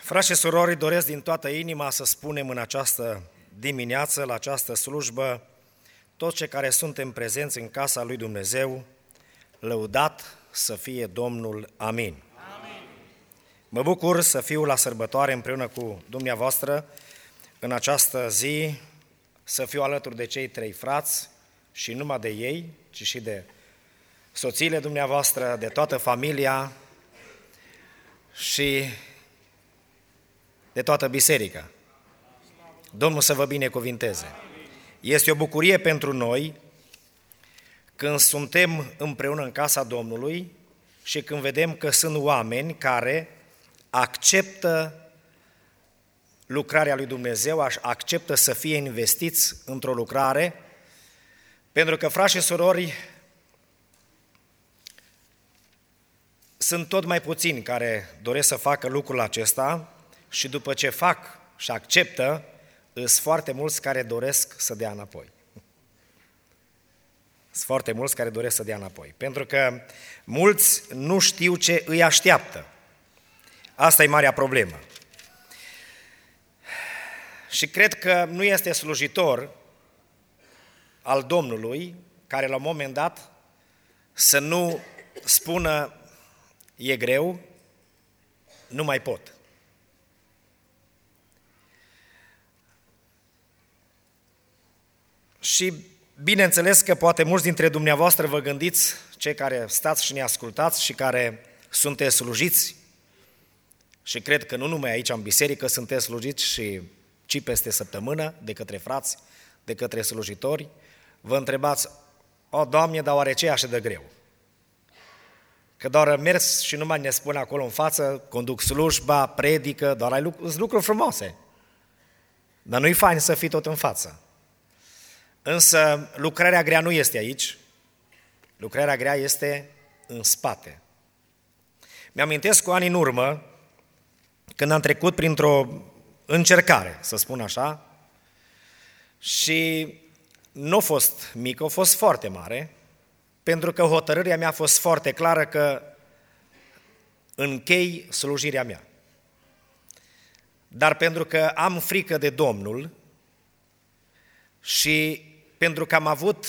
Frați și surori, doresc din toată inima să spunem în această dimineață, la această slujbă, toți cei care suntem prezenți în casa lui Dumnezeu, lăudat să fie Domnul. Amin. Amin. Mă bucur să fiu la sărbătoare împreună cu dumneavoastră în această zi, să fiu alături de cei trei frați și numai de ei, ci și de soțiile dumneavoastră, de toată familia și de toată biserica. Domnul să vă binecuvinteze. Este o bucurie pentru noi când suntem împreună în casa Domnului și când vedem că sunt oameni care acceptă lucrarea lui Dumnezeu, acceptă să fie investiți într-o lucrare, pentru că, frați și surori, sunt tot mai puțini care doresc să facă lucrul acesta și după ce fac și acceptă, sunt foarte mulți care doresc să dea înapoi. Sunt foarte mulți care doresc să dea înapoi, pentru că mulți nu știu ce îi așteaptă. Asta e marea problemă. Și cred că nu este slujitor al Domnului care la un moment dat să nu spună e greu, nu mai pot. Și bineînțeles că poate mulți dintre dumneavoastră vă gândiți, cei care stați și ne ascultați și care sunteți slujiți, și cred că nu numai aici în biserică sunteți slujiți ci peste săptămână de către frați, de către slujitori, vă întrebați, o, Doamne, dar oare ce e așa de greu? Că doar mers și numai ne spune acolo în față, conduc slujba, predică, doar ai lucruri frumoase. Dar nu-i fain să fii tot în față. Însă lucrarea grea nu este aici, lucrarea grea este în spate. Mi-amintesc cu ani în urmă, când am trecut printr-o încercare, să spun așa, și nu a fost mică, a fost foarte mare, pentru că hotărârea mea a fost foarte clară că închei slujirea mea. Dar pentru că am frică de Domnul și pentru că am avut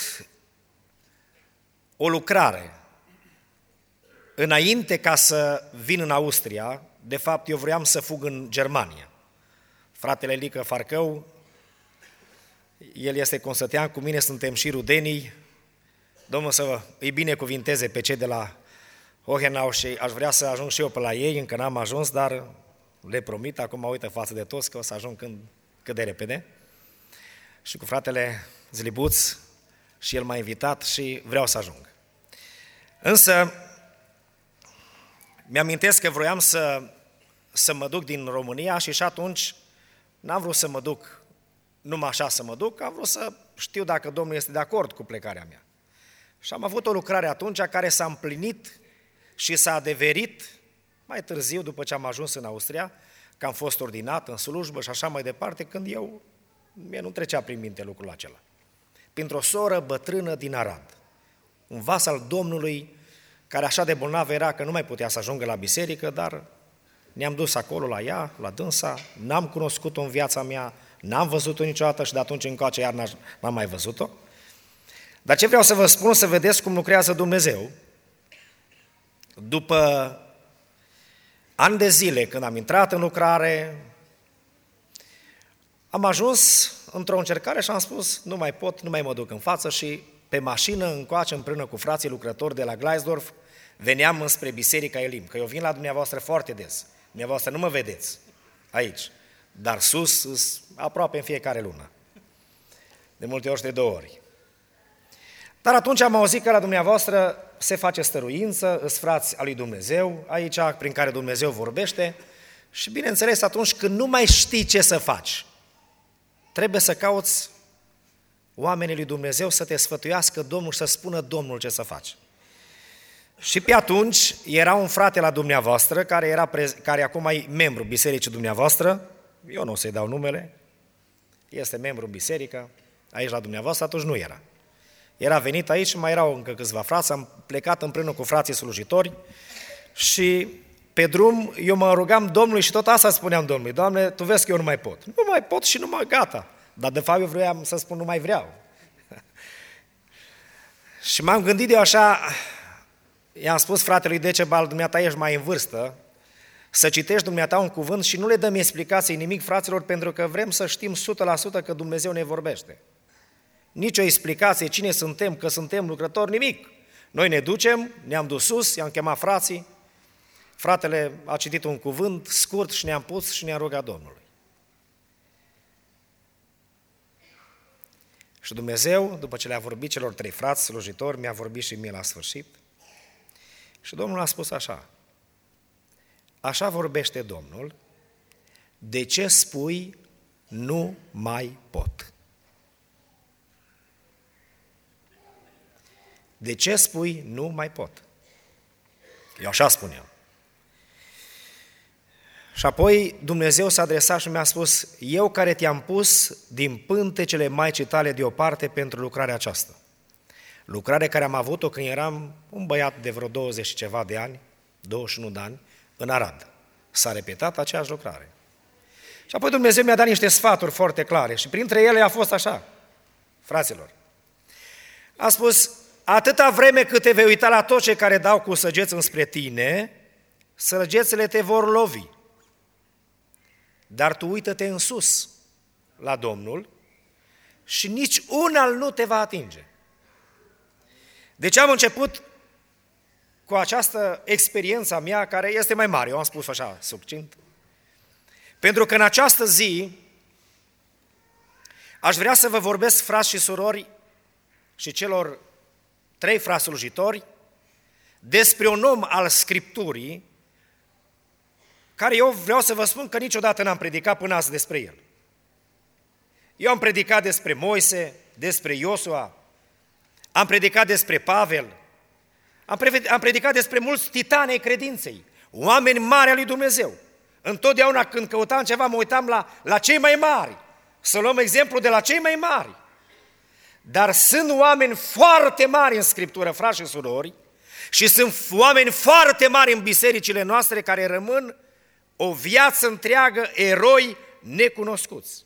o lucrare înainte ca să vin în Austria, de fapt eu vreau să fug în Germania. Fratele Lică Farcău, el este consătean, cu mine suntem și rudenii, Domnul să îi binecuvinteze pe cei de la Hohenau și aș vrea să ajung și eu pe la ei, încă n-am ajuns, dar le promit, acum mă uită față de toți că o să ajung cât de repede. Și cu fratele Zlibuț și el m-a invitat și vreau să ajung. Însă mi-amintesc că vroiam să mă duc din România și atunci n-am vrut să mă duc numai așa să mă duc, am vrut să știu dacă Domnul este de acord cu plecarea mea. Și am avut o lucrare atunci care s-a împlinit și s-a adeverit mai târziu, după ce am ajuns în Austria, că am fost ordinat în slujbă și așa mai departe, când mie nu trecea prin minte lucrul acela. Printr-o soră bătrână din Arad, un vas al Domnului, care așa de bolnav era că nu mai putea să ajungă la biserică, dar ne-am dus acolo la ea, la dânsa, n-am cunoscut-o în viața mea, n-am văzut-o niciodată și de atunci încoace iar n-am mai văzut-o. Dar ce vreau să vă spun, să vedeți cum lucrează Dumnezeu. După ani de zile, când am intrat în lucrare, am ajuns într-o încercare și am spus, nu mai pot, nu mai mă duc în față și pe mașină încoace împreună cu frații lucrători de la Gleisdorf veneam înspre Biserica Elim, că eu vin la dumneavoastră foarte des. Dumneavoastră nu mă vedeți aici, dar sus, aproape în fiecare lună. De multe ori și de 2 ori. Dar atunci am auzit că la dumneavoastră se face stăruință, îs frați al lui Dumnezeu, aici prin care Dumnezeu vorbește și bineînțeles atunci când nu mai știi ce să faci, trebuie să cauți oamenii lui Dumnezeu să te sfătuiască Domnul și să spună Domnul ce să faci. Și pe atunci era un frate la dumneavoastră care acum e membru bisericii dumneavoastră, eu nu o să-i dau numele, este membru în biserică, aici la dumneavoastră, atunci nu era. Era venit aici și mai erau încă câțiva frați, am plecat împreună cu frații slujitori și pe drum, eu mă rugam Domnului și tot asta spuneam Domnului: Doamne, Tu vezi că eu nu mai pot. Nu mai pot și nu mai gata. Dar de fapt eu vroiam să spun nu mai vreau. Și m-am gândit eu așa, i-am spus fratelui Decebal: dumneata ești mai în vârstă, să citești dumneata un cuvânt și nu le dăm explicații nimic, fraților, pentru că vrem să știm 100% că Dumnezeu ne vorbește. Nici o explicație, cine suntem, că suntem lucrători, nimic. Noi ne ducem, ne-am dus sus, i-am chemat frații, fratele a citit un cuvânt scurt și ne-am pus și ne-am rugat Domnului. Și Dumnezeu, după ce le-a vorbit celor 3 frați slujitori, mi-a vorbit și mie la sfârșit. Și Domnul a spus așa: așa vorbește Domnul, de ce spui nu mai pot? De ce spui nu mai pot? Eu așa spuneam. Și apoi Dumnezeu s-a adresat și mi-a spus: eu care te-am pus din pântecele Maicii tale deoparte pentru lucrarea aceasta. Lucrare care am avut-o când eram un băiat de vreo 20 și ceva de ani, 21 de ani, în Arad. S-a repetat aceeași lucrare. Și apoi Dumnezeu mi-a dat niște sfaturi foarte clare și printre ele a fost așa: fraților, a spus: atâta vreme cât te vei uita la toți cei care dau cu săgeți înspre tine, săgețile te vor lovi. Dar tu uită-te în sus la Domnul și nici una nu te va atinge. Deci am început cu această experiență a mea, care este mai mare, eu am spus așa, succint, pentru că în această zi aș vrea să vă vorbesc, frați și surori, și celor 3 frați slujitori, despre un om al Scripturii, care eu vreau să vă spun că niciodată n-am predicat până azi despre el. Eu am predicat despre Moise, despre Iosua, am predicat despre Pavel, am predicat despre mulți titani ai credinței, oameni mari al lui Dumnezeu. Întotdeauna când căutam ceva, mă uitam la cei mai mari, să luăm exemplu de la cei mai mari. Dar sunt oameni foarte mari în Scriptură, frați și surori, și sunt oameni foarte mari în bisericile noastre care rămân o viață întreagă eroi necunoscuți.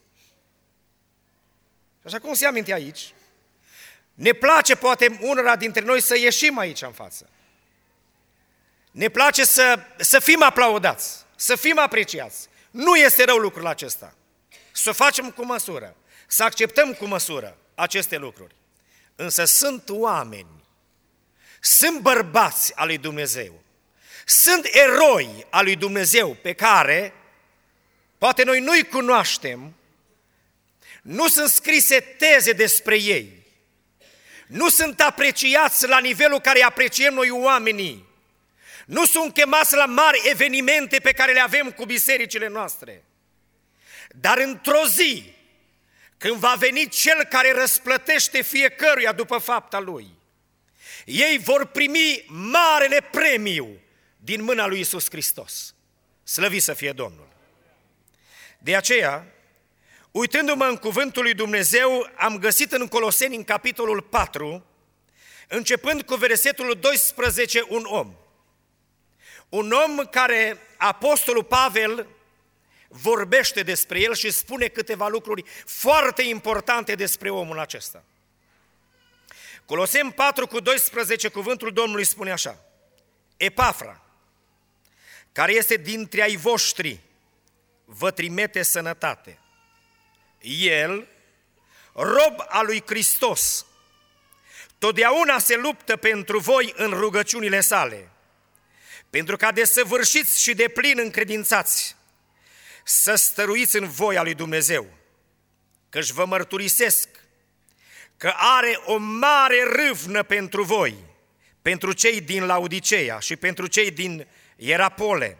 Așa cum se aminti aici, ne place poate unora dintre noi să ieșim aici în față. Ne place să fim aplaudați, să fim apreciați. Nu este rău lucrul acesta. Să o facem cu măsură, să acceptăm cu măsură aceste lucruri. Însă sunt oameni, sunt bărbați al lui Dumnezeu, sunt eroi al lui Dumnezeu pe care poate noi nu-i cunoaștem, nu sunt scrise teze despre ei, nu sunt apreciați la nivelul care apreciem noi oamenii, nu sunt chemați la mari evenimente pe care le avem cu bisericile noastre. Dar într-o zi, când va veni Cel care răsplătește fiecăruia după fapta lui, ei vor primi marele premiu din mâna lui Iisus Hristos. Slăvit să fie Domnul! De aceea, uitându-mă în cuvântul lui Dumnezeu, am găsit în Coloseni, în capitolul 4, începând cu versetul 12, un om. Un om care apostolul Pavel vorbește despre el și spune câteva lucruri foarte importante despre omul acesta. Coloseni 4 cu 12, cuvântul Domnului spune așa: Epafra, care este dintre ai voștri, vă trimite sănătate. El, rob al lui Hristos, totdeauna se luptă pentru voi în rugăciunile sale, pentru ca desăvârșiți și deplin încredințați să stăruiți în voia lui Dumnezeu, căci vă mărturisesc că are o mare râvnă pentru voi, pentru cei din Laodiceea și pentru cei din Ierapole.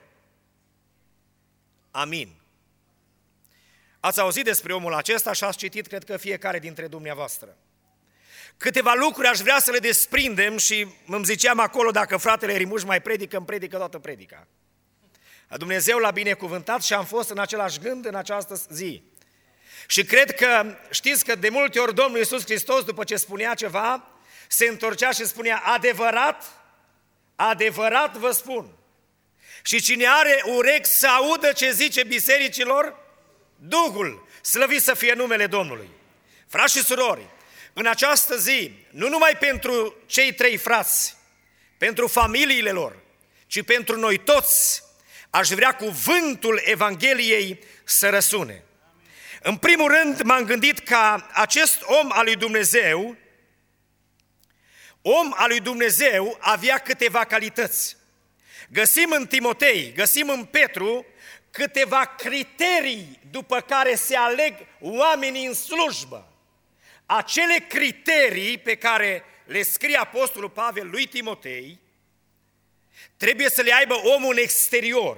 Amin. Ați auzit despre omul acesta și ați citit, cred că fiecare dintre dumneavoastră. Câteva lucruri aș vrea să le desprindem și îmi ziceam acolo, dacă fratele Rimuș mai predică, îmi predică toată predica. Dumnezeu l-a binecuvântat și am fost în același gând în această zi. Și cred că, știți că de multe ori Domnul Iisus Hristos, după ce spunea ceva, se întorcea și spunea: adevărat, adevărat vă spun, Și cine are urechi să audă ce zice bisericilor Duhul, slăvit să fie numele Domnului. Frați și surori, în această zi, nu numai pentru cei 3 frați, pentru familiile lor, ci pentru noi toți, aș vrea cuvântul Evangheliei să răsune. În primul rând m-am gândit ca acest om al lui Dumnezeu avea câteva calități. Găsim în Timotei, găsim în Petru câteva criterii după care se aleg oamenii în slujbă. Acele criterii pe care le scrie Apostolul Pavel lui Timotei trebuie să le aibă omul în exterior.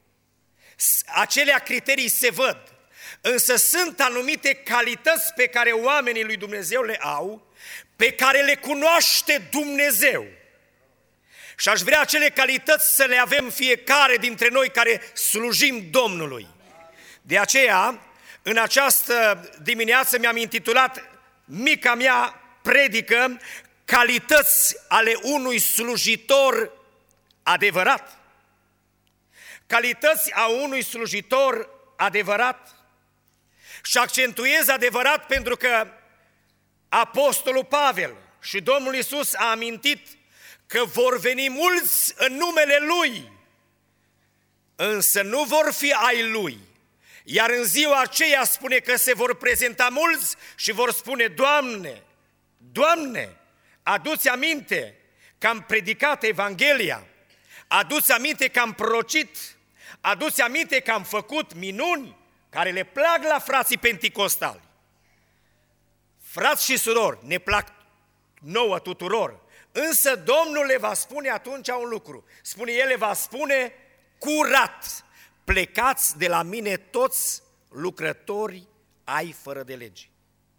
Acelea criterii se văd, însă sunt anumite calități pe care oamenii lui Dumnezeu le au, pe care le cunoaște Dumnezeu. Și aș vrea acele calități să le avem fiecare dintre noi care slujim Domnului. De aceea, în această dimineață mi-am intitulat mica mea predică Calități ale unui slujitor adevărat. Calități a unui slujitor adevărat. Și accentuez adevărat pentru că Apostolul Pavel și Domnul Iisus a amintit că vor veni mulți în numele Lui, însă nu vor fi ai Lui. Iar în ziua aceea spune că se vor prezenta mulți și vor spune: Doamne, Doamne, adu-ți aminte că am predicat Evanghelia, adu-ți aminte că am prorocit, adu-ți aminte că am făcut minuni care le plac la frații penticostali. Frați și surori, ne plac nouă tuturor, însă Domnul le va spune atunci un lucru. Spune, El le va spune curat: plecați de la mine toți lucrători ai fără de lege.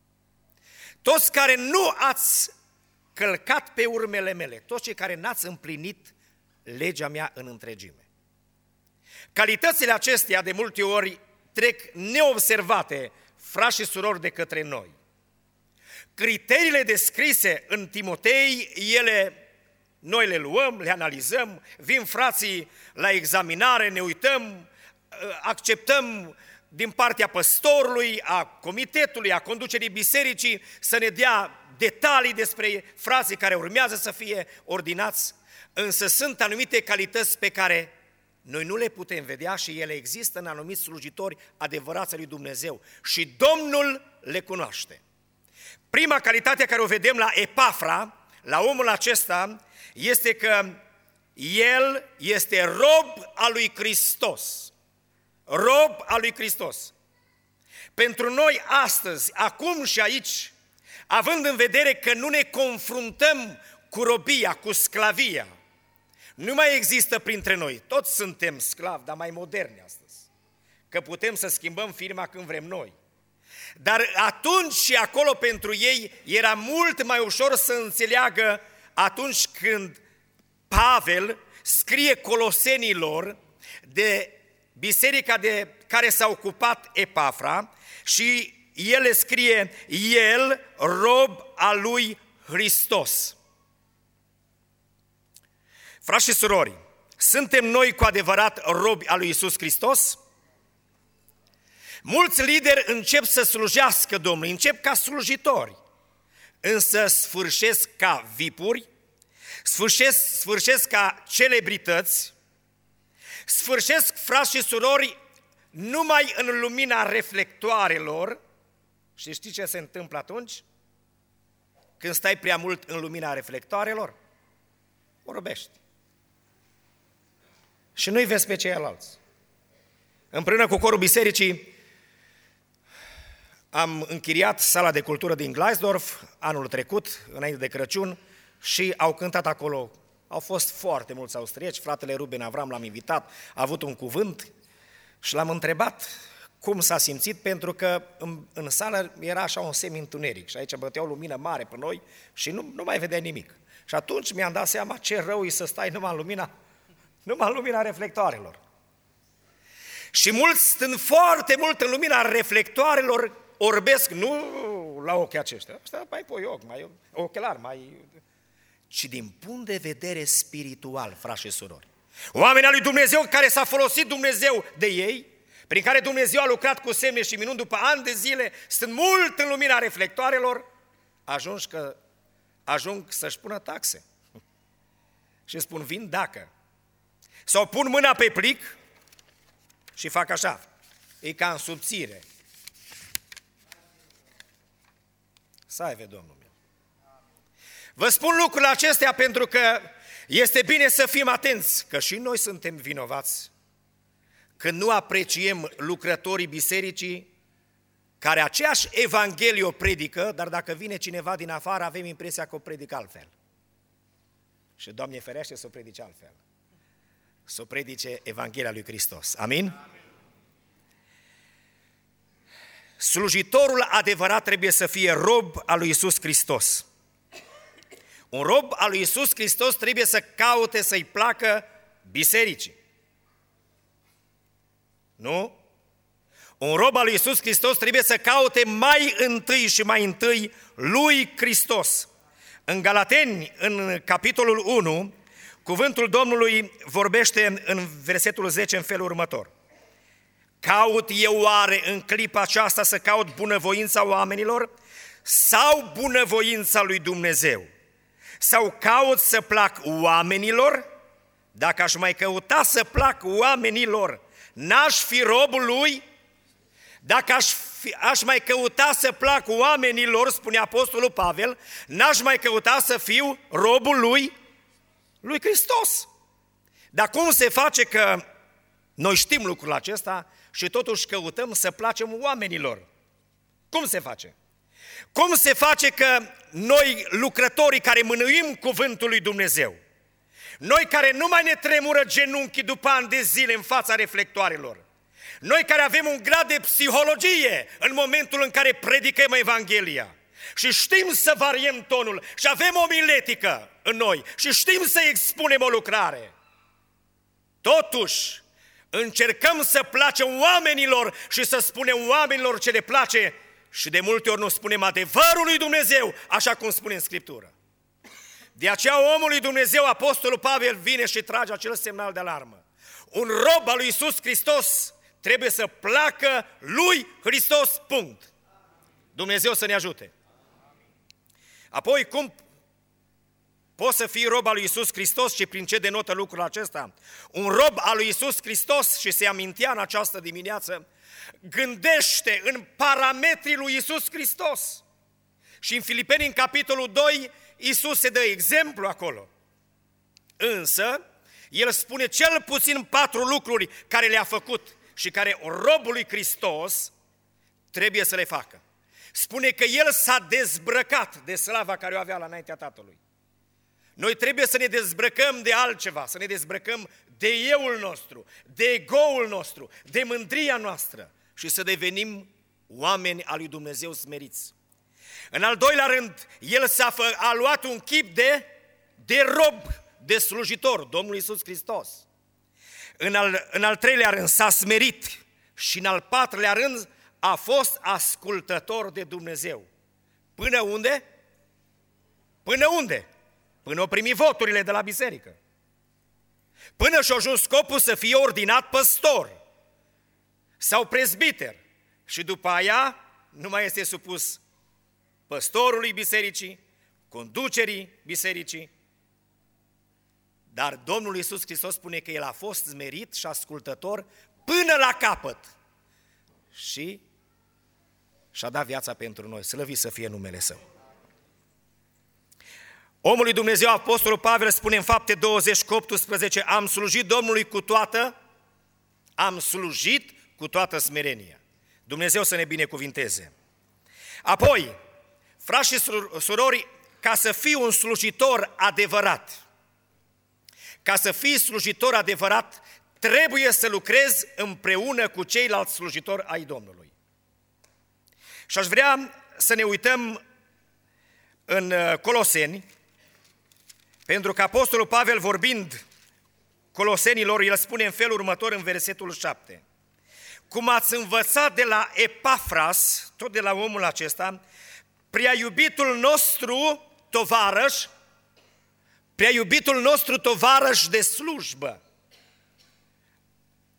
Toți care nu ați călcat pe urmele mele, toți cei care n-ați împlinit legea mea în întregime. Calitățile acestea de multe ori trec neobservate, frați și surori, de către noi. Criteriile descrise în Timotei, noi le luăm, le analizăm, vin frații la examinare, ne uităm, acceptăm din partea păstorului, a comitetului, a conducerii bisericii să ne dea detalii despre frații care urmează să fie ordinați, însă sunt anumite calități pe care noi nu le putem vedea și ele există în anumiți slujitori adevărați ai lui Dumnezeu și Domnul le cunoaște. Prima calitate care o vedem la Epafra, la omul acesta, este că el este rob al lui Hristos. Rob al lui Hristos. Pentru noi astăzi, acum și aici, având în vedere că nu ne confruntăm cu robia, cu sclavia, nu mai există printre noi, toți suntem sclavi, dar mai moderni astăzi, că putem să schimbăm firma când vrem noi. Dar atunci și acolo pentru ei era mult mai ușor să înțeleagă atunci când Pavel scrie Colosenilor de biserica de care s-a ocupat Epafra și el le scrie: el, rob al lui Hristos. Frați și surori, suntem noi cu adevărat robi al lui Iisus Hristos? Mulți lideri încep să slujească Domnului, încep ca slujitori, însă sfârșesc ca vipuri, sfârșesc ca celebrități, sfârșesc, frați și surori, numai în lumina reflectoarelor. Și știi ce se întâmplă atunci? Când stai prea mult în lumina reflectoarelor, vorbești. Și nu-i vezi pe ceilalți. Împreună cu corul bisericii am închiriat sala de cultură din Gleisdorf anul trecut, înainte de Crăciun, și au cântat acolo. Au fost foarte mulți austrieci, fratele Ruben Avram l-am invitat, a avut un cuvânt și l-am întrebat cum s-a simțit, pentru că în sală era așa un semi-întuneric și aici bătea o lumină mare pe noi și nu mai vedea nimic. Și atunci mi-am dat seama ce rău e să stai numai în lumina reflectoarelor. Și mulți, stând foarte mult în lumina reflectoarelor, orbesc, nu la ochii aceștia, ăștia mai pui ochi, ci din punct de vedere spiritual, frați și surori. Oamenii al lui Dumnezeu care s-a folosit Dumnezeu de ei, prin care Dumnezeu a lucrat cu semne și minuni după ani de zile, sunt mult în lumina reflectoarelor, ajung să-și pună taxe. Și spun, vin dacă. Sau pun mâna pe plic și fac așa. E ca în subțire. Salve Domnul meu. Vă spun lucrurile acestea pentru că este bine să fim atenți, că și noi suntem vinovați când nu apreciem lucrătorii bisericii care aceeași Evanghelie o predică, dar dacă vine cineva din afară, avem impresia că o predică altfel. Și Doamne ferește să o predice altfel. Să o predice Evanghelia lui Hristos. Amin? Amin. Slujitorul adevărat trebuie să fie rob al lui Iisus Hristos. Un rob al lui Iisus Hristos trebuie să caute să-i placă bisericii. Nu? Un rob al lui Iisus Hristos trebuie să caute mai întâi lui Hristos. În Galateni, în capitolul 1, cuvântul Domnului vorbește în versetul 10 în felul următor. Caut eu oare în clipa aceasta să caut bunăvoința oamenilor sau bunăvoința lui Dumnezeu? Sau caut să plac oamenilor? Dacă aș mai căuta să plac oamenilor, n-aș fi robul lui? Dacă aș mai căuta să plac oamenilor, spune Apostolul Pavel, n-aș mai căuta să fiu robul lui Hristos. Dar cum se face că noi știm lucrul acesta și totuși căutăm să placem oamenilor? Cum se face? Cum se face că noi, lucrătorii care mânuim cuvântul lui Dumnezeu, noi care nu mai ne tremură genunchii după ani de zile în fața reflectoarelor, noi care avem un grad de psihologie în momentul în care predicăm Evanghelia și știm să variem tonul și avem o miletică în noi și știm să expunem o lucrare, totuși încercăm să placem oamenilor și să spunem oamenilor ce le place și de multe ori nu spunem adevărul lui Dumnezeu, așa cum spune în Scriptură. De aceea omul lui Dumnezeu, Apostolul Pavel, vine și trage acel semnal de alarmă. Un rob al lui Iisus Hristos trebuie să placă lui Hristos, punct. Dumnezeu să ne ajute. Apoi, cum poți să fii rob al lui Iisus Hristos și prin ce denotă lucrul acesta? Un rob al lui Iisus Hristos, și se amintea în această dimineață, gândește în parametrii lui Iisus Hristos. Și în Filipeni, în capitolul 2, Iisus se dă exemplu acolo. Însă, El spune cel puțin 4 lucruri care le-a făcut și care robul lui Hristos trebuie să le facă. Spune că El s-a dezbrăcat de slava care o avea la înaintea Tatălui. Noi trebuie să ne dezbrăcăm de altceva, să ne dezbrăcăm de euul nostru, de egoul nostru, de mândria noastră și să devenim oameni al lui Dumnezeu smeriți. În al doilea rând, El a luat un chip de rob, de slujitor, Domnul Iisus Hristos. În al treilea rând, s-a smerit și în al patrulea rând, a fost ascultător de Dumnezeu. Până unde? Până unde? Până o primi voturile de la biserică. Până și-a ajuns scopul să fie ordinat păstor sau prezbiter. Și după aia nu mai este supus păstorului bisericii, conducerii bisericii. Dar Domnul Iisus Hristos spune că El a fost smerit și ascultător până la capăt. Și și-a dat viața pentru noi, slăvit să fie numele Său. Omul lui Dumnezeu, Apostolul Pavel, spune în Fapte 20:18, am slujit Domnului cu toată smerenia. Dumnezeu să ne binecuvinteze. Apoi, frați și surori, ca să fii un slujitor adevărat, trebuie să lucrezi împreună cu ceilalți slujitori ai Domnului. Și aș vrea să ne uităm în Coloseni, pentru că Apostolul Pavel, vorbind Colosenilor, el spune în felul următor în versetul 7. Cum ați învățat de la Epafras, tot de la omul acesta, prea iubitul nostru tovarăș de slujbă.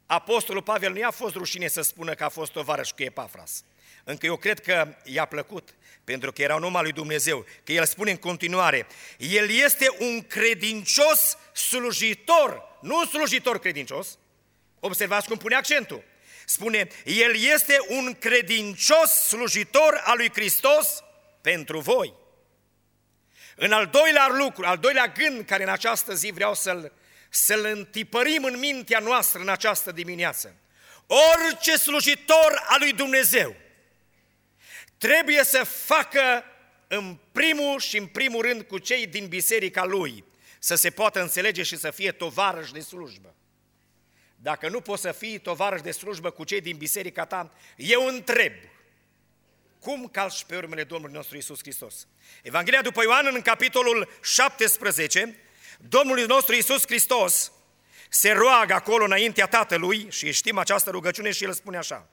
Apostolul Pavel nu i-a fost rușine să spună că a fost tovarăș cu Epafras. Încă eu cred că i-a plăcut, pentru că era un om al lui Dumnezeu, că el spune în continuare, el este un credincios slujitor, nu un slujitor credincios. Observați cum pune accentul. Spune, el este un credincios slujitor al lui Hristos pentru voi. În al doilea lucru, al doilea gând care în această zi vreau să-l întipărim în mintea noastră în această dimineață. Orice slujitor al lui Dumnezeu trebuie să facă în primul și în primul rând cu cei din biserica lui, să se poată înțelege și să fie tovarăș de slujbă. Dacă nu poți să fii tovarăș de slujbă cu cei din biserica ta, eu întreb, cum calci pe urmele Domnului nostru Iisus Hristos? Evanghelia după Ioan, în capitolul 17, Domnul nostru Iisus Hristos se roagă acolo înaintea Tatălui și știm această rugăciune și El spune așa.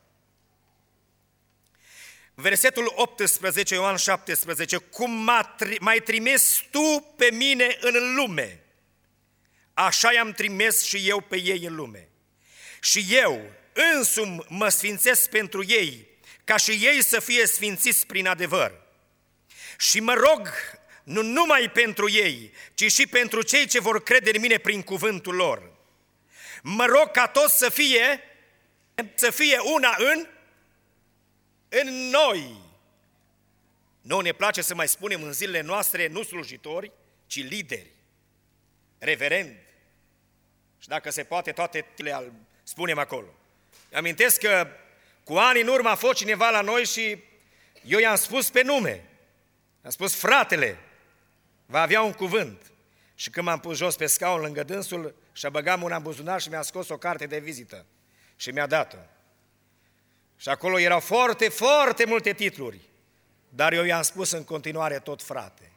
Versetul 18, Ioan 17, cum m-ai trimis tu pe mine în lume, așa i-am trimis și eu pe ei în lume. Și eu însumi mă sfințesc pentru ei, ca și ei să fie sfințiți prin adevăr. Și mă rog nu numai pentru ei, ci și pentru cei ce vor crede în mine prin cuvântul lor. Mă rog ca toți să fie una în noi. Noi ne place să mai spunem în zilele noastre nu slujitori, ci lideri, reverendi. Și dacă se poate, toate le spunem acolo. Amintesc că cu ani în urmă a fost cineva la noi și eu i-am spus pe nume. Am spus, fratele, va avea un cuvânt. Și când m-am pus jos pe scaun lângă dânsul, și-a băgat mâna în buzunar și mi-a scos o carte de vizită. Și mi-a dat-o. Și acolo erau foarte, foarte multe titluri. Dar eu i-am spus în continuare tot frate.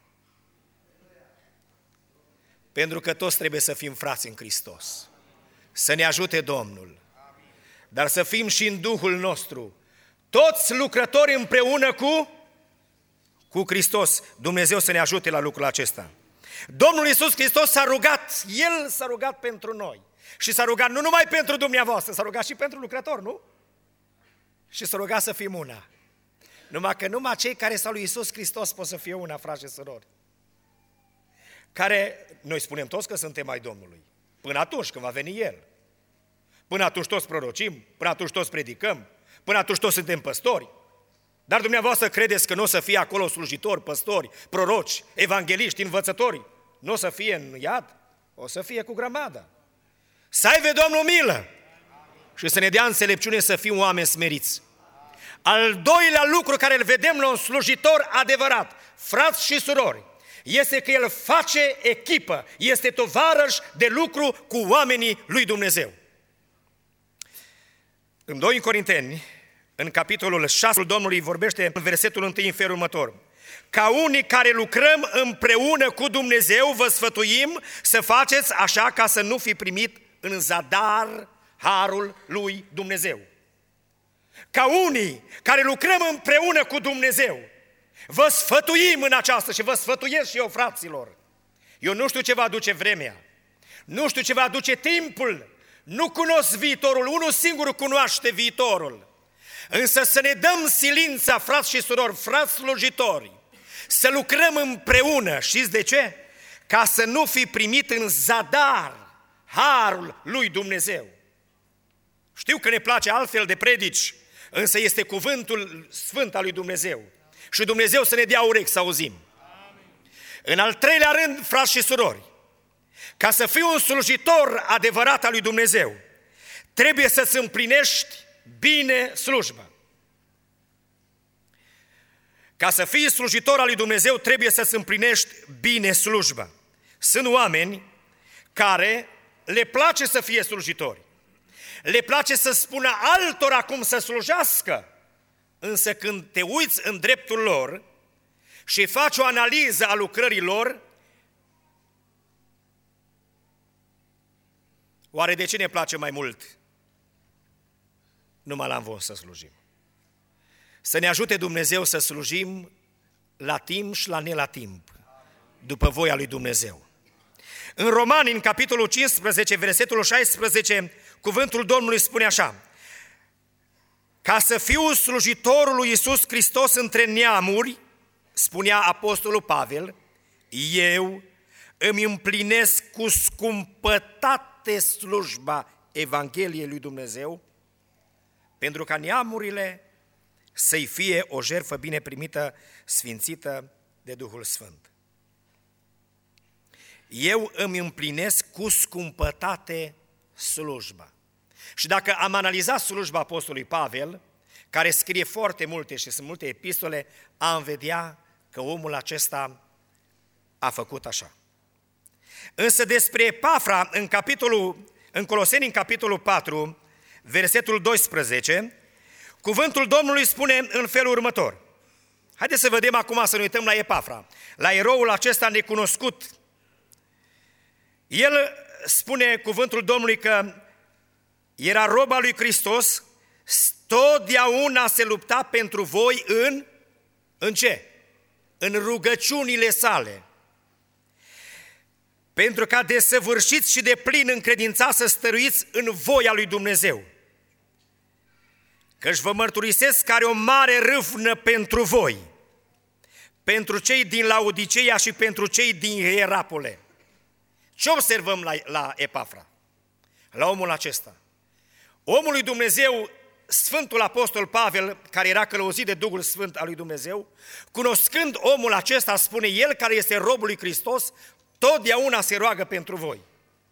Pentru că toți trebuie să fim frați în Hristos. Să ne ajute Domnul. Dar să fim și în Duhul nostru. Toți lucrători împreună cu Hristos. Dumnezeu să ne ajute la lucrul acesta. Domnul Iisus Hristos s-a rugat, El s-a rugat pentru noi. Și s-a rugat nu numai pentru dumneavoastră, s-a rugat și pentru lucrători, nu? Și s-a rugat să fim una. Numai că numai cei care s-au lui Iisus Hristos pot să fie una, frați și surori. Care, noi spunem toți că suntem ai Domnului. Până atunci când va veni El. Până atunci toți prorocim, până atunci toți predicăm, până atunci toți suntem păstori. Dar dumneavoastră credeți că nu o să fie acolo slujitori, păstori, proroci, evangeliști, învățători? Nu o să fie în iad? O să fie cu grămada. Să aibă Domnul milă și să ne dea înțelepciune să fim oameni smeriți. Al doilea lucru care îl vedem la un slujitor adevărat, frați și surori, este că el face echipă, este tovarăș de lucru cu oamenii lui Dumnezeu. În 2 Corinteni, în capitolul 6, Domnului vorbește în versetul 1 în felul următor. Ca unii care lucrăm împreună cu Dumnezeu, vă sfătuim să faceți așa ca să nu fi primit în zadar harul lui Dumnezeu. Ca unii care lucrăm împreună cu Dumnezeu, vă sfătuim în aceasta și vă sfătuiesc și eu, fraților. Eu nu știu ce va aduce vremea, nu știu ce va aduce timpul, nu cunosc viitorul, unul singur cunoaște viitorul. Însă să ne dăm silința, frați și surori, frați slujitori, să lucrăm împreună, știți de ce? Ca să nu fi primit în zadar harul lui Dumnezeu. Știu că ne place altfel de predici, însă este cuvântul sfânt al lui Dumnezeu. Și Dumnezeu să ne dea urechi să auzim. În al treilea rând, frați și surori, ca să fii un slujitor adevărat al lui Dumnezeu, trebuie să-ți împlinești bine slujba. Ca să fii slujitor al lui Dumnezeu, trebuie să-ți împlinești bine slujba. Sunt oameni care le place să fie slujitori. Le place să spună altora cum să slujească. Însă când te uiți în dreptul lor și faci o analiză a lucrării lor, oare de ce ne place mai mult? Numai la învon să slujim. Să ne ajute Dumnezeu să slujim la timp și la ne la timp, după voia lui Dumnezeu. În Romani, în capitolul 15, versetul 16, cuvântul Domnului spune așa: ca să fiu slujitorul lui Iisus Hristos între neamuri, spunea apostolul Pavel, eu îmi împlinesc cu scumpătate slujba Evangheliei lui Dumnezeu, pentru ca neamurile să-i fie o jertfă bine primită, sfințită de Duhul Sfânt. Eu îmi împlinesc cu scumpătate slujba. Și dacă am analizat slujba apostolului Pavel, care scrie foarte multe și sunt multe epistole, am vedea că omul acesta a făcut așa. Însă despre Epafra, în Coloseni, în capitolul 4, versetul 12, cuvântul Domnului spune în felul următor. Haideți să vedem acum, să ne uităm la Epafra, la eroul acesta necunoscut. El spune, cuvântul Domnului, că era rob al lui Hristos, totdeauna se lupta pentru voi în ce? În rugăciunile sale. Pentru ca desăvârșiți și de plin încredințați să stăruiți în voia lui Dumnezeu. Căci vă mărturisesc că are o mare râvnă pentru voi, pentru cei din Laodiceea și pentru cei din Hierapole. Ce observăm la Epafra? La omul acesta. Omul lui Dumnezeu, Sfântul Apostol Pavel, care era călăuzit de Duhul Sfânt al lui Dumnezeu, cunoscând omul acesta, spune, el care este robul lui Hristos, totdeauna se roagă pentru voi.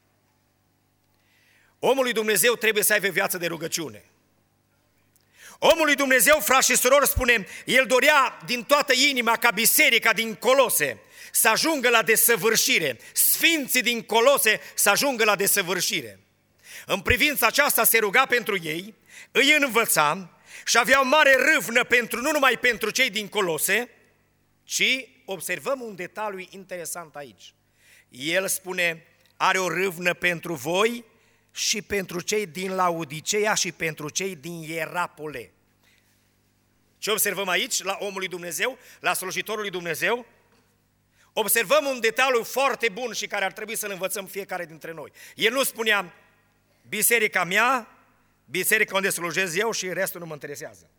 Omul lui Dumnezeu trebuie să aibă viață de rugăciune. Omul lui Dumnezeu, frați și surori, spune, el dorea din toată inima ca biserica din Colose să ajungă la desăvârșire, sfinții din Colose să ajungă la desăvârșire. În privința aceasta se ruga pentru ei, îi învăța și avea o mare râvnă nu numai pentru cei din Colose, ci observăm un detaliu interesant aici. El spune, are o râvnă pentru voi și pentru cei din Laodiceea și pentru cei din Hierapole. Ce observăm aici la omul lui Dumnezeu, la slujitorul lui Dumnezeu? Observăm un detaliu foarte bun și care ar trebui să-l învățăm fiecare dintre noi. El nu spunea, biserica mea, biserica unde slujez eu și restul nu mă interesează.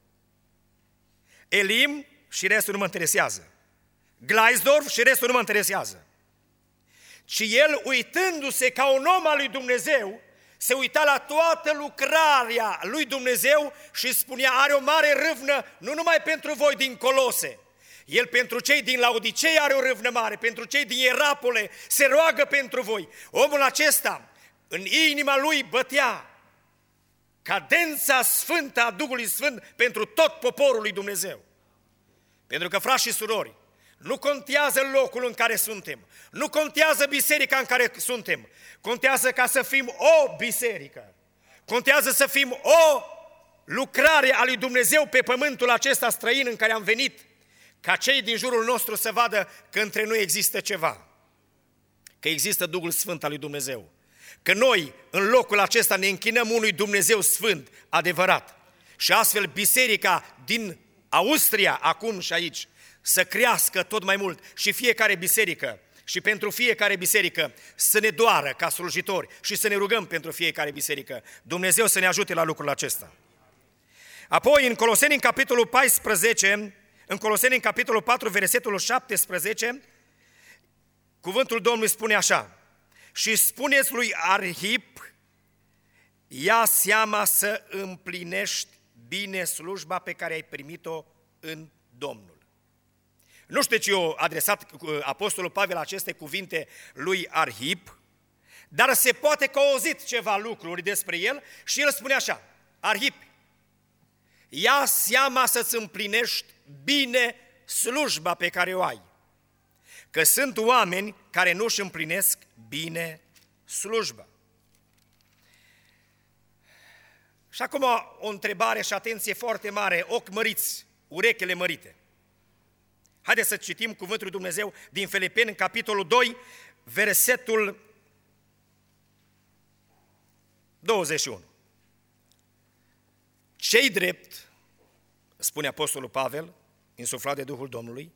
Elim și restul nu mă interesează. Gleisdorf și restul nu mă interesează. Ci el, uitându-se ca un om al lui Dumnezeu, se uita la toată lucrarea lui Dumnezeu și spunea, are o mare râvnă, nu numai pentru voi din Colose. El pentru cei din Laodiceea are o râvnă mare, pentru cei din Hierapole se roagă pentru voi. Omul acesta, în inima lui bătea cadența sfântă a Duhului Sfânt pentru tot poporul lui Dumnezeu. Pentru că, frați și surori, nu contează locul în care suntem, nu contează biserica în care suntem, contează ca să fim o biserică, contează să fim o lucrare a lui Dumnezeu pe pământul acesta străin în care am venit, ca cei din jurul nostru să vadă că între noi există ceva, că există Duhul Sfânt al lui Dumnezeu, că noi în locul acesta ne închinăm unui Dumnezeu Sfânt, adevărat, și astfel biserica din Austria, acum și aici, să crească tot mai mult și fiecare biserică și pentru fiecare biserică să ne doară ca slujitori și să ne rugăm pentru fiecare biserică. Dumnezeu să ne ajute la lucrul acesta. Apoi în Coloseni, în capitolul 14, în Coloseni, în capitolul 4, versetul 17, cuvântul Domnului spune așa, și spuneți lui Arhip, ia seama să împlinești bine slujba pe care ai primit-o în Domnul. Nu știu ce i-a adresat apostolul Pavel aceste cuvinte lui Arhip, dar se poate că a auzit ceva lucruri despre el și el spune așa, Arhip, ia seama să-ți împlinești bine slujba pe care o ai, că sunt oameni care nu își împlinesc bine slujba. Și acum o întrebare și atenție foarte mare, ochi măriți, urechile mărite. Haideți să citim cuvântul lui Dumnezeu din Filipeni, în capitolul 2, versetul 21. Ce-i drept, spune apostolul Pavel, insuflat de Duhul Domnului,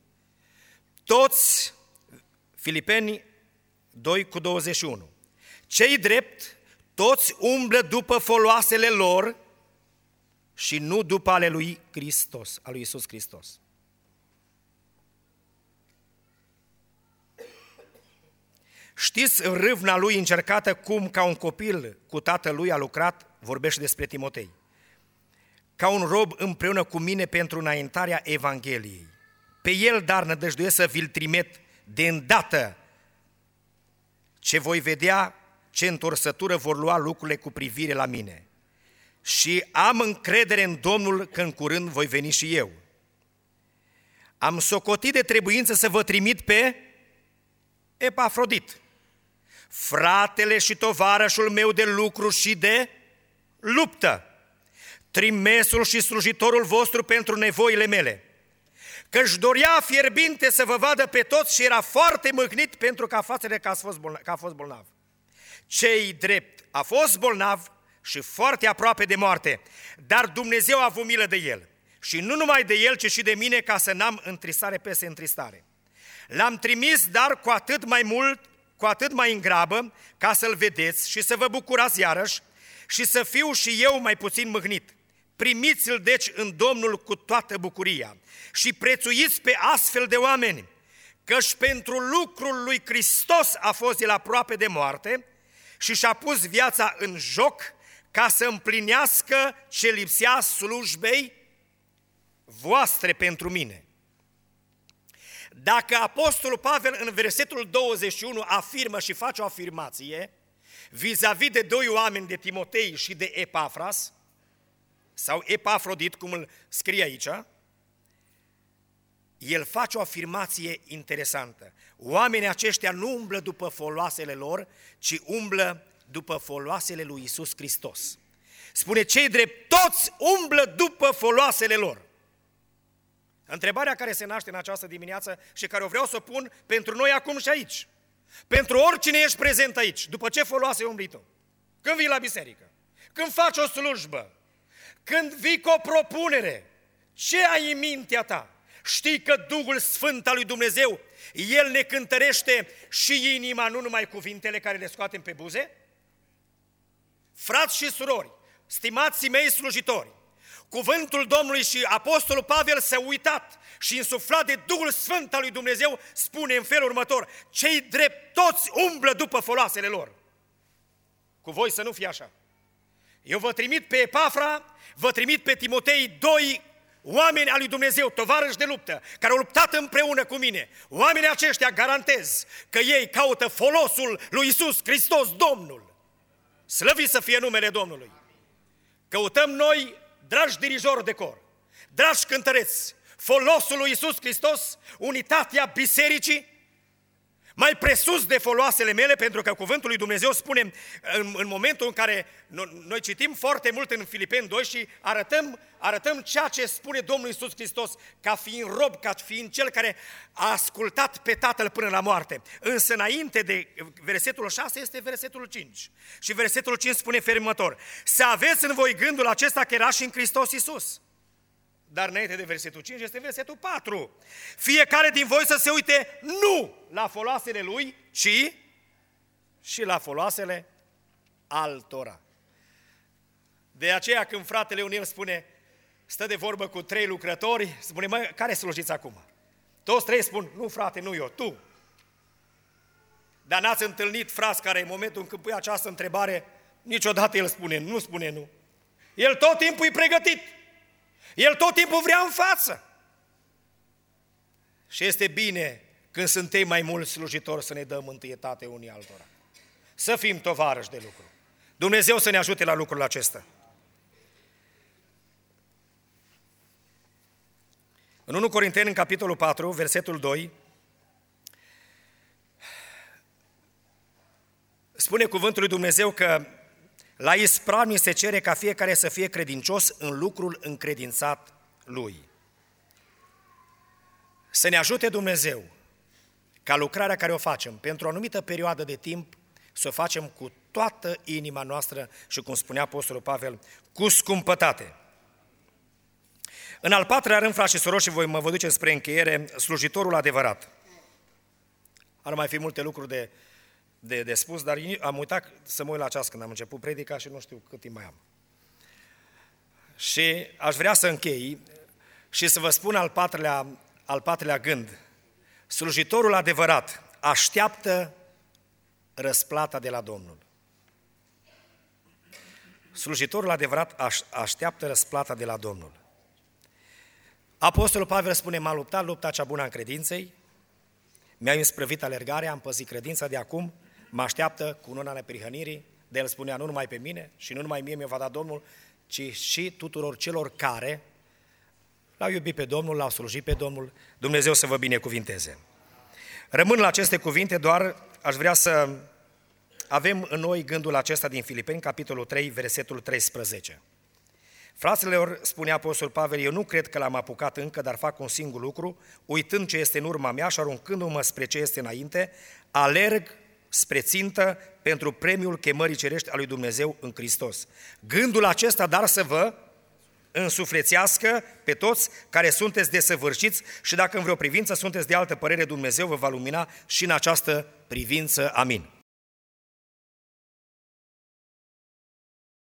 Filipeni 2 cu 21. Ce-i drept, Toți umblă după foloasele lor și nu după ale lui Hristos, al lui Iisus Hristos. Știți râvna lui încercată cum ca un copil cu tatălui a lucrat, vorbește despre Timotei, ca un rob împreună cu mine pentru înaintarea Evangheliei. Pe el, dar, nădăjduiesc să vi-l trimit de îndată ce voi vedea ce întorsătură vor lua lucrurile cu privire la mine. Și am încredere în Domnul că în curând voi veni și eu. Am socotit de trebuință să vă trimit pe Epafrodit, fratele și tovarășul meu de lucru și de luptă, trimesul și slujitorul vostru pentru nevoile mele, că-și dorea fierbinte să vă vadă pe toți și era foarte mâhnit pentru că a fost bolnav. Cei drept a fost bolnav și foarte aproape de moarte, dar Dumnezeu a avut milă de el. Și nu numai de el, ci și de mine, ca să n-am întristare peste întristare. L-am trimis, dar cu atât mai în grabă, ca să-l vedeți și să vă bucurați iarăși și să fiu și eu mai puțin mâhnit. Primiți-l deci în Domnul cu toată bucuria și prețuiți pe astfel de oameni, căci pentru lucrul lui Hristos a fost el aproape de moarte și și-a pus viața în joc ca să împlinească ce lipsea slujbei voastre pentru mine. Dacă Apostolul Pavel în versetul 21 afirmă și face o afirmație vis-a-vis de doi oameni, de Timotei și de Epafras, sau Epafrodit, cum îl scrie aici, el face o afirmație interesantă. Oamenii aceștia nu umblă după foloasele lor, ci umblă după foloasele lui Iisus Hristos. Spune, cei drept toți umblă după foloasele lor. Întrebarea care se naște în această dimineață și care o vreau să o pun pentru noi acum și aici, pentru oricine ești prezent aici, după ce foloase umbli tu? Când vii la biserică, când faci o slujbă, când vii cu o propunere, ce ai în mintea ta? Știi că Duhul Sfânt al lui Dumnezeu, El ne cântărește și inima, nu numai cuvintele care le scoatem pe buze? Frați și surori, stimații mei slujitori, cuvântul Domnului și Apostolul Pavel s-a uitat și însuflat de Duhul Sfânt al lui Dumnezeu spune în felul următor, cei drept toți umblă după foloasele lor. Cu voi să nu fie așa. Eu vă trimit pe Epafra, vă trimit pe Timotei, doi oameni al lui Dumnezeu, tovarăși de luptă, care au luptat împreună cu mine. Oamenii aceștia garantez că ei caută folosul lui Iisus Hristos, Domnul. Slăvit să fie numele Domnului. Căutăm noi, dragi dirijori de cor, dragi cântăreți, folosul lui Iisus Hristos, unitatea bisericii, mai presus de foloasele mele, pentru că cuvântul lui Dumnezeu spune în momentul în care noi citim foarte mult în Filipeni 2 și arătăm ceea ce spune Domnul Iisus Hristos, ca fiind rob, ca fiind cel care a ascultat pe Tatăl până la moarte. Însă înainte de versetul 6 este versetul 5 și versetul 5 spune fermător, să aveți în voi gândul acesta că era și în Hristos Iisus. Dar înainte de versetul 5 este versetul 4. Fiecare din voi să se uite nu la foloasele lui, ci și la foloasele altora. De aceea când fratele Unel spune, stă de vorbă cu 3 lucrători, spune, mă, care slujiți acum? Toți 3 spun, nu frate, nu eu, tu. Dar n-ați întâlnit frați care în momentul când pui această întrebare, niciodată el spune, nu spune nu. El tot timpul e pregătit. El tot timpul vrea în față. Și este bine când suntem mai mulți slujitori să ne dăm întâietate unii altora. Să fim tovarăși de lucru. Dumnezeu să ne ajute la lucrul acesta. În 1 Corinteni, în capitolul 4, versetul 2, spune cuvântul lui Dumnezeu că la ispravni se cere ca fiecare să fie credincios în lucrul încredințat lui. Să ne ajute Dumnezeu ca lucrarea care o facem pentru o anumită perioadă de timp să o facem cu toată inima noastră și, cum spunea Apostolul Pavel, cu scumpătate. În al 4-lea rând, frați și surori, și voi mă vă duce spre încheiere, slujitorul adevărat. Ar mai fi multe lucruri de spus, dar am uitat să mă uit la ceas când am început predica și nu știu cât timp mai am. Și aș vrea să închei și să vă spun al patrulea gând. Slujitorul adevărat așteaptă răsplata de la Domnul. Slujitorul adevărat așteaptă răsplata de la Domnul. Apostolul Pavel spune, m-am luptat lupta cea bună în credinței, mi-am isprăvit alergarea, am păzit credința, de acum mă așteaptă cununa neprihănirii, de el spunea nu numai pe mine și nu numai mie mi-o va da Domnul, ci și tuturor celor care l-au iubit pe Domnul, l-au slujit pe Domnul. Dumnezeu să vă binecuvinteze. Rămân la aceste cuvinte, doar aș vrea să avem în noi gândul acesta din Filipeni, capitolul 3, versetul 13. Fraților, spune Apostol Pavel, eu nu cred că l-am apucat încă, dar fac un singur lucru, uitând ce este în urma mea și aruncându-mă spre ce este înainte, alerg spre țintă pentru premiul chemării cerești a lui Dumnezeu în Hristos. Gândul acesta, dar să vă însuflețească pe toți care sunteți desăvârșiți și dacă în vreo privință sunteți de altă părere, Dumnezeu vă va lumina și în această privință. Amin.